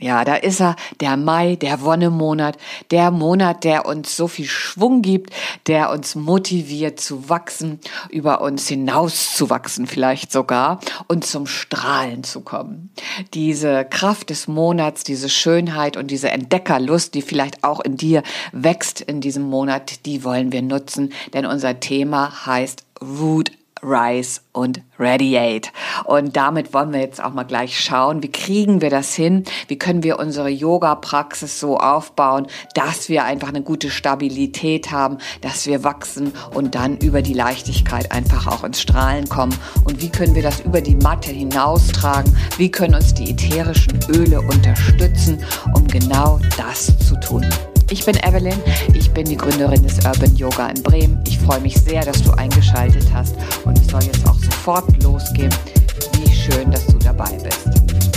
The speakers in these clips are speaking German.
Ja, da ist er, der Mai, der Wonnemonat, der Monat, der uns so viel Schwung gibt, der uns motiviert zu wachsen, über uns hinauszuwachsen vielleicht sogar und zum Strahlen zu kommen. Diese Kraft des Monats, diese Schönheit und diese Entdeckerlust, die vielleicht auch in dir wächst in diesem Monat, die wollen wir nutzen, denn unser Thema heißt Root, Rise und Radiate. Und damit wollen wir jetzt auch mal gleich schauen, wie kriegen wir das hin? Wie können wir unsere Yoga-Praxis so aufbauen, dass wir einfach eine gute Stabilität haben, dass wir wachsen und dann über die Leichtigkeit einfach auch ins Strahlen kommen? Und wie können wir das über die Matte hinaustragen? Wie können uns die ätherischen Öle unterstützen, um genau das zu tun? Ich bin Evelyn, ich bin die Gründerin des Urban Yoga in Bremen. Ich freue mich sehr, dass du eingeschaltet hast und es soll jetzt auch sofort losgehen. Wie schön, dass du dabei bist.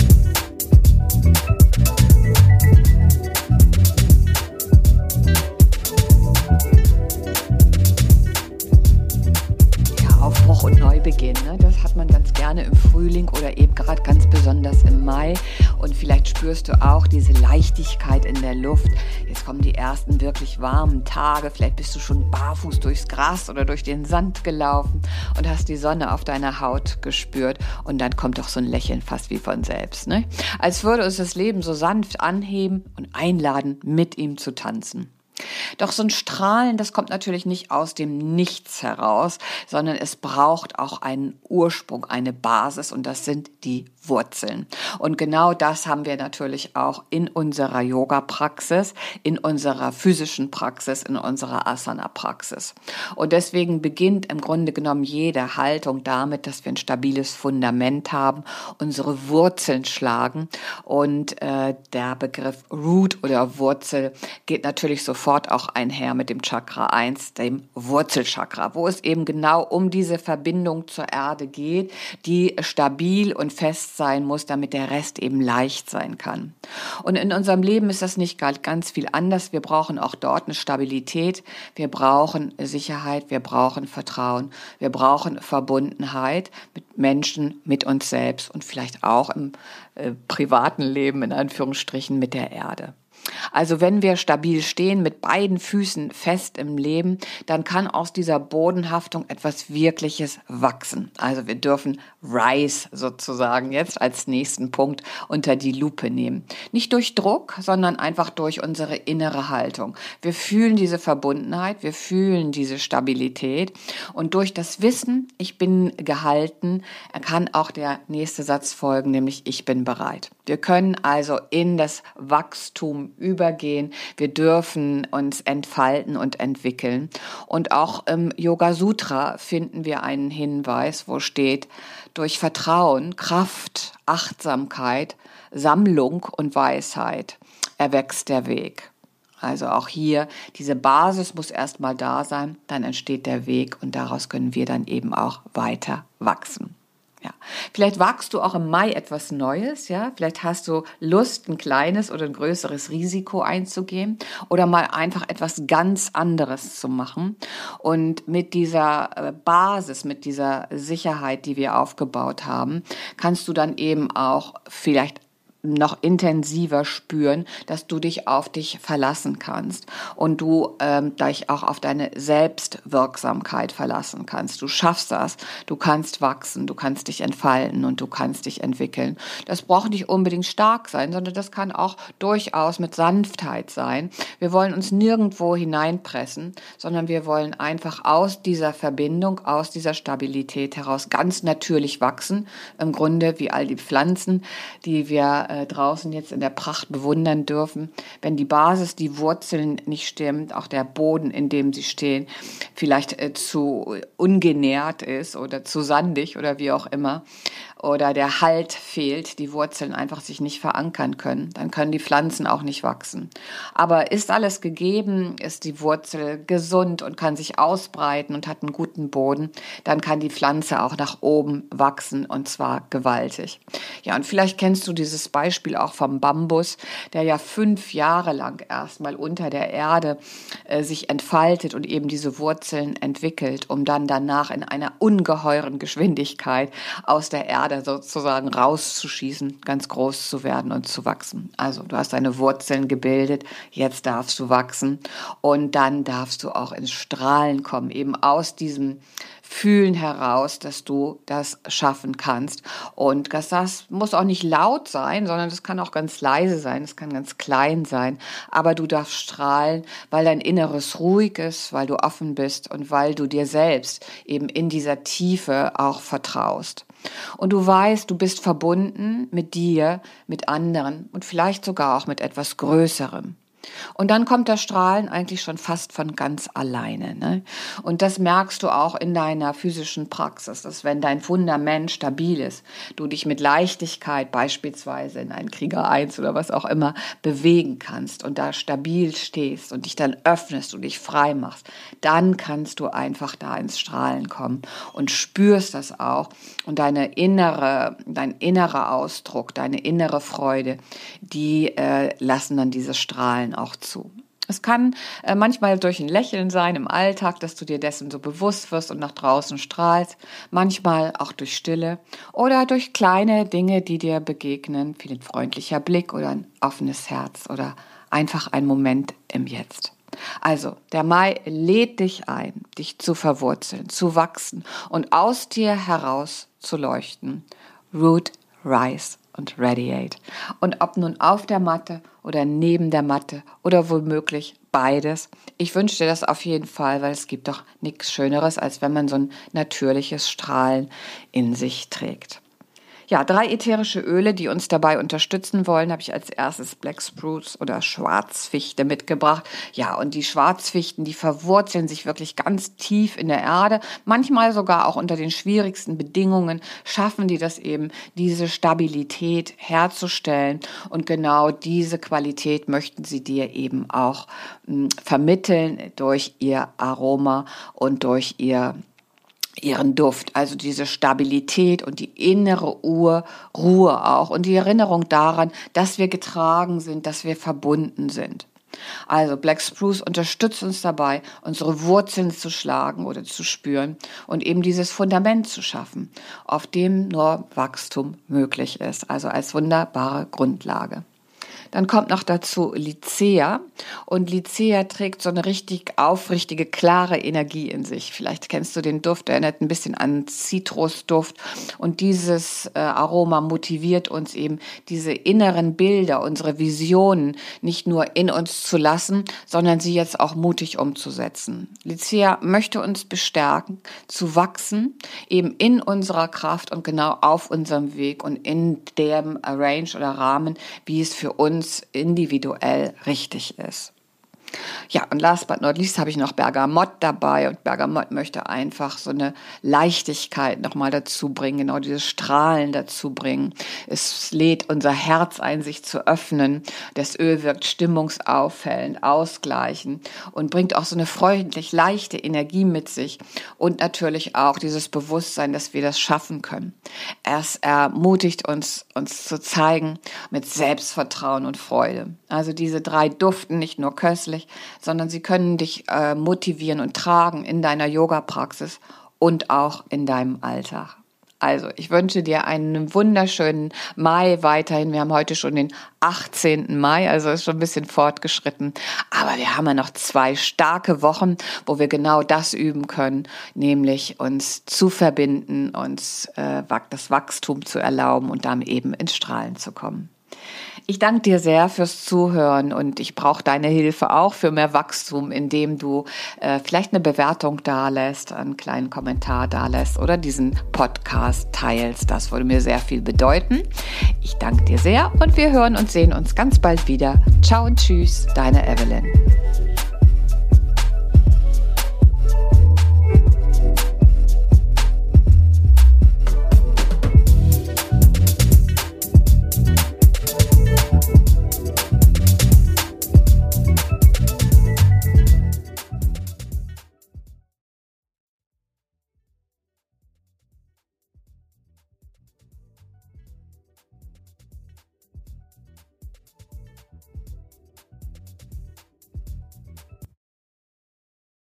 Aufbruch und Neubeginn, ne? Das hat man ganz gerne im Frühling oder eben gerade ganz besonders im Mai. Und vielleicht spürst du auch diese Leichtigkeit in der Luft. Jetzt kommen die ersten wirklich warmen Tage. Vielleicht bist du schon barfuß durchs Gras oder durch den Sand gelaufen und hast die Sonne auf deiner Haut gespürt. Und dann kommt doch so ein Lächeln fast wie von selbst, ne? Als würde uns das Leben so sanft anheben und einladen, mit ihm zu tanzen. Doch so ein Strahlen, das kommt natürlich nicht aus dem Nichts heraus, sondern es braucht auch einen Ursprung, eine Basis und das sind die Wurzeln. Und genau das haben wir natürlich auch in unserer Yoga-Praxis, in unserer physischen Praxis, in unserer Asana-Praxis. Und deswegen beginnt im Grunde genommen jede Haltung damit, dass wir ein stabiles Fundament haben, unsere Wurzeln schlagen und der Begriff Root oder Wurzel geht natürlich sofort auch einher mit dem Chakra 1, dem Wurzelchakra, wo es eben genau um diese Verbindung zur Erde geht, die stabil und fest sein muss, damit der Rest eben leicht sein kann. Und in unserem Leben ist das nicht ganz viel anders. Wir brauchen auch dort eine Stabilität, wir brauchen Sicherheit, wir brauchen Vertrauen, wir brauchen Verbundenheit mit Menschen, mit uns selbst und vielleicht auch im privaten Leben, in Anführungsstrichen, mit der Erde. Also wenn wir stabil stehen, mit beiden Füßen fest im Leben, dann kann aus dieser Bodenhaftung etwas Wirkliches wachsen. Also wir dürfen Rise sozusagen jetzt als nächsten Punkt unter die Lupe nehmen. Nicht durch Druck, sondern einfach durch unsere innere Haltung. Wir fühlen diese Verbundenheit, wir fühlen diese Stabilität und durch das Wissen, ich bin gehalten, kann auch der nächste Satz folgen, nämlich ich bin bereit. Wir können also in das Wachstum übergehen. Wir dürfen uns entfalten und entwickeln. Und auch im Yoga Sutra finden wir einen Hinweis, wo steht, durch Vertrauen, Kraft, Achtsamkeit, Sammlung und Weisheit erwächst der Weg. Also auch hier, diese Basis muss erstmal da sein, dann entsteht der Weg und daraus können wir dann eben auch weiter wachsen. Ja, vielleicht wagst du auch im Mai etwas Neues, ja, vielleicht hast du Lust, ein kleines oder ein größeres Risiko einzugehen oder mal einfach etwas ganz anderes zu machen und mit dieser Basis, mit dieser Sicherheit, die wir aufgebaut haben, kannst du dann eben auch vielleicht noch intensiver spüren, dass du dich auf dich verlassen kannst und du dich auch auf deine Selbstwirksamkeit verlassen kannst. Du schaffst das, du kannst wachsen, du kannst dich entfalten und du kannst dich entwickeln. Das braucht nicht unbedingt stark sein, sondern das kann auch durchaus mit Sanftheit sein. Wir wollen uns nirgendwo hineinpressen, sondern wir wollen einfach aus dieser Verbindung, aus dieser Stabilität heraus ganz natürlich wachsen. Im Grunde wie all die Pflanzen, die wir draußen jetzt in der Pracht bewundern dürfen. Wenn die Basis, die Wurzeln nicht stimmt, auch der Boden, in dem sie stehen, vielleicht zu ungenährt ist oder zu sandig oder wie auch immer, oder der Halt fehlt, die Wurzeln einfach sich nicht verankern können, dann können die Pflanzen auch nicht wachsen. Aber ist alles gegeben, ist die Wurzel gesund und kann sich ausbreiten und hat einen guten Boden, dann kann die Pflanze auch nach oben wachsen und zwar gewaltig. Ja, und vielleicht kennst du dieses Beispiel auch vom Bambus, der ja 5 Jahre lang erstmal unter der Erde sich entfaltet und eben diese Wurzeln entwickelt, um dann danach in einer ungeheuren Geschwindigkeit aus der Erde Erde sozusagen rauszuschießen, ganz groß zu werden und zu wachsen. Also du hast deine Wurzeln gebildet, jetzt darfst du wachsen und dann darfst du auch ins Strahlen kommen, eben aus diesem Fühlen heraus, dass du das schaffen kannst. Und das muss auch nicht laut sein, sondern das kann auch ganz leise sein, es kann ganz klein sein. Aber du darfst strahlen, weil dein Inneres ruhig ist, weil du offen bist und weil du dir selbst eben in dieser Tiefe auch vertraust. Und du weißt, du bist verbunden mit dir, mit anderen und vielleicht sogar auch mit etwas Größerem. Und dann kommt das Strahlen eigentlich schon fast von ganz alleine, ne? Und das merkst du auch in deiner physischen Praxis, dass wenn dein Fundament stabil ist, du dich mit Leichtigkeit beispielsweise in einen Krieger 1 oder was auch immer bewegen kannst und da stabil stehst und dich dann öffnest und dich frei machst, dann kannst du einfach da ins Strahlen kommen und spürst das auch und dein innerer Ausdruck, deine innere Freude, die lassen dann dieses Strahlen auch zu. Es kann manchmal durch ein Lächeln sein im Alltag, dass du dir dessen so bewusst wirst und nach draußen strahlst. Manchmal auch durch Stille oder durch kleine Dinge, die dir begegnen, wie ein freundlicher Blick oder ein offenes Herz oder einfach ein Moment im Jetzt. Also, der Mai lädt dich ein, dich zu verwurzeln, zu wachsen und aus dir heraus zu leuchten. Root, rise und radiate. Und ob nun auf der Matte oder neben der Matte oder womöglich beides. Ich wünsche dir das auf jeden Fall, weil es gibt doch nichts Schöneres, als wenn man so ein natürliches Strahlen in sich trägt. Ja, 3 ätherische Öle, die uns dabei unterstützen wollen, habe ich als erstes Black Spruce oder Schwarzfichte mitgebracht. Ja, und die Schwarzfichten, die verwurzeln sich wirklich ganz tief in der Erde. Manchmal sogar auch unter den schwierigsten Bedingungen schaffen die das eben, diese Stabilität herzustellen. Und genau diese Qualität möchten sie dir eben auch vermitteln durch ihr Aroma und durch ihren Duft, also diese Stabilität und die innere Ruhe auch und die Erinnerung daran, dass wir getragen sind, dass wir verbunden sind. Also Black Spruce unterstützt uns dabei, unsere Wurzeln zu schlagen oder zu spüren und eben dieses Fundament zu schaffen, auf dem nur Wachstum möglich ist, also als wunderbare Grundlage. Dann kommt noch dazu Lycea und Lycea trägt so eine richtig aufrichtige, klare Energie in sich. Vielleicht kennst du den Duft, erinnert ein bisschen an Zitrusduft und dieses Aroma motiviert uns eben, diese inneren Bilder, unsere Visionen nicht nur in uns zu lassen, sondern sie jetzt auch mutig umzusetzen. Lycea möchte uns bestärken, zu wachsen, eben in unserer Kraft und genau auf unserem Weg und in dem Range oder Rahmen, wie es für uns individuell richtig ist. Ja, und last but not least habe ich noch Bergamott dabei und Bergamott möchte einfach so eine Leichtigkeit nochmal dazu bringen, genau dieses Strahlen dazu bringen. Es lädt unser Herz ein, sich zu öffnen. Das Öl wirkt stimmungsaufhellend, ausgleichend und bringt auch so eine freundlich leichte Energie mit sich und natürlich auch dieses Bewusstsein, dass wir das schaffen können. Es ermutigt uns zu zeigen mit Selbstvertrauen und Freude. Also diese 3 duften nicht nur köstlich, sondern sie können dich motivieren und tragen in deiner Yoga-Praxis und auch in deinem Alltag. Also, ich wünsche dir einen wunderschönen Mai weiterhin. Wir haben heute schon den 18. Mai, also ist schon ein bisschen fortgeschritten. Aber wir haben ja noch 2 starke Wochen, wo wir genau das üben können, nämlich uns zu verbinden, uns das Wachstum zu erlauben und dann eben ins Strahlen zu kommen. Ich danke dir sehr fürs Zuhören und ich brauche deine Hilfe auch für mehr Wachstum, indem du vielleicht eine Bewertung dalässt, einen kleinen Kommentar dalässt oder diesen Podcast teilst. Das würde mir sehr viel bedeuten. Ich danke dir sehr und wir hören und sehen uns ganz bald wieder. Ciao und tschüss, deine Evelyn.